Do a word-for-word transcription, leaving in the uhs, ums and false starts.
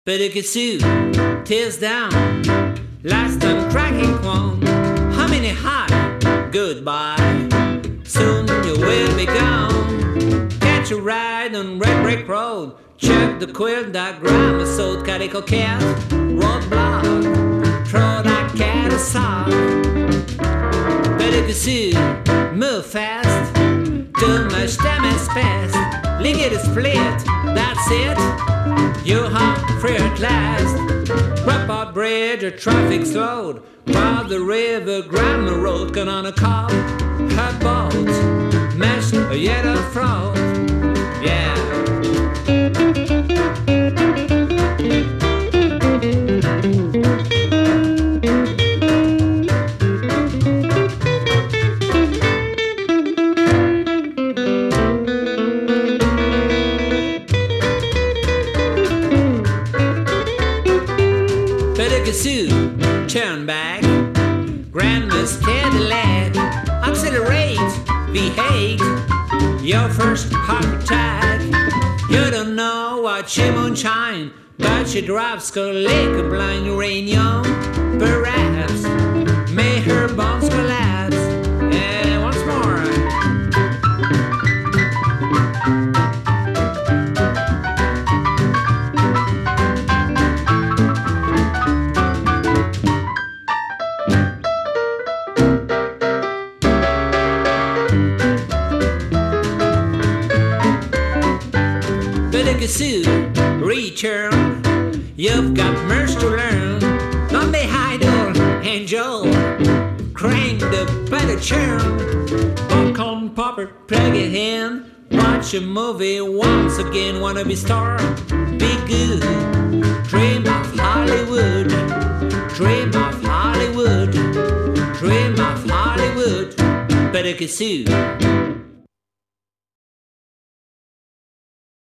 Pedicure, tears down, last time cracking one. How many high? Goodbye. Soon you will be gone. Catch a ride on Red Brick Road. Check the quilt diagram, a sewed calico cat. Roadblock, throw that cat aside. Pedicure, move fast. Too much time has passed. Lick it is split, that's it. You're home free at last. Wrap up bridge, a traffic slowed. Cross the river, Grammar Road, gun on a car. Her boat, meshed a yellow throat. Yeah. Pedicure, turn back, Grandma's Cadillac, accelerate, V eight, your first heart attack. You don't know what she moonshine, but she drives Colic blind uranium. Perhaps, may her bones collapse. And once more. Pedicure, return. You've got much to learn. Don't be idle, angel. Crank the pedicure. Popcorn popper, plug it in. Watch a movie once again. Wanna be star? Be good. Dream of Hollywood. Dream of Hollywood. Dream of Hollywood. Pedicure.